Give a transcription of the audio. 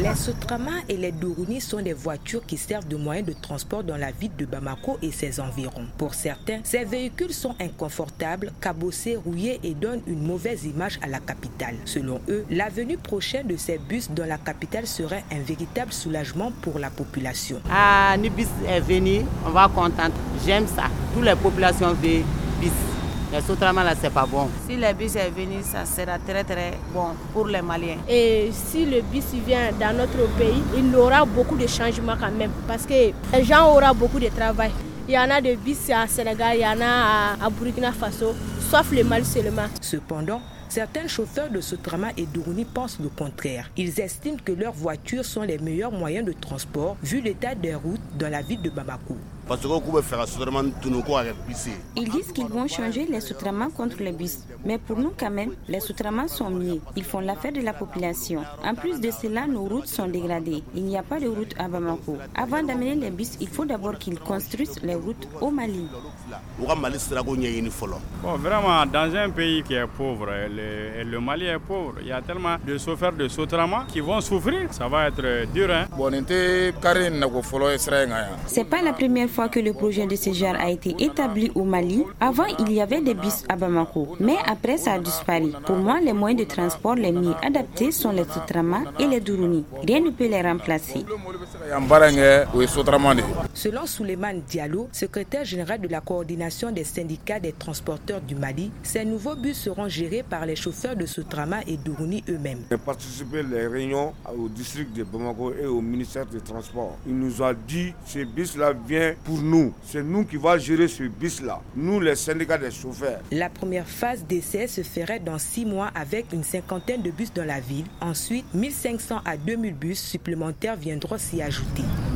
Les Sotrama et les Dourouni sont des voitures qui servent de moyens de transport dans la ville de Bamako et ses environs. Pour certains, ces véhicules sont inconfortables, cabossés, rouillés et donnent une mauvaise image à la capitale. Selon eux, la venue prochaine de ces bus dans la capitale serait un véritable soulagement pour la population. Le bus est venu, on va contenter. J'aime ça. Toutes les populations veulent bus. Les Sotrama là, c'est pas bon. Si le bus est venu, ça sera très bon pour les Maliens. Et si le bus vient dans notre pays, il aura beaucoup de changements quand même. Parce que les gens auront beaucoup de travail. Il y en a des bus à Sénégal, il y en a à Burkina Faso, sauf le Mali seulement. Cependant, certains chauffeurs de Sotrama et Dourouni pensent le contraire. Ils estiment que leurs voitures sont les meilleurs moyens de transport vu l'état des routes dans la ville de Bamako. Ils disent qu'ils vont changer les Sotrama contre les bus. Mais pour nous quand même, les Sotrama sont mieux. Ils font l'affaire de la population. En plus de cela, nos routes sont dégradées. Il n'y a pas de route à Bamako. Avant d'amener les bus, il faut d'abord qu'ils construisent les routes au Mali. Bon, vraiment, dans un pays qui est pauvre, le Mali est pauvre, il y a tellement de chauffeurs de Sotrama qui vont souffrir. Ça va être dur. C'est pas la première fois que le projet de ce genre a été établi au Mali. Avant, il y avait des bus à Bamako, mais après ça a disparu. Pour moi, les moyens de transport les mieux adaptés sont les Sotrama et les Dourouni. Rien ne peut les remplacer. Selon Souleymane Diallo, secrétaire général de la coordination des syndicats des transporteurs du Mali, ces nouveaux bus seront gérés par les chauffeurs de Sotrama et Dourouni eux-mêmes. J'ai participé à les réunions au district de Bamako et au ministère des Transports. Il nous a dit que ce bus-là vient pour nous. C'est nous qui allons gérer ce bus-là, nous les syndicats des chauffeurs. La première phase d'essai se ferait dans 6 mois avec une cinquantaine de bus dans la ville. Ensuite, 1500 à 2000 bus supplémentaires viendront s'y ajouter.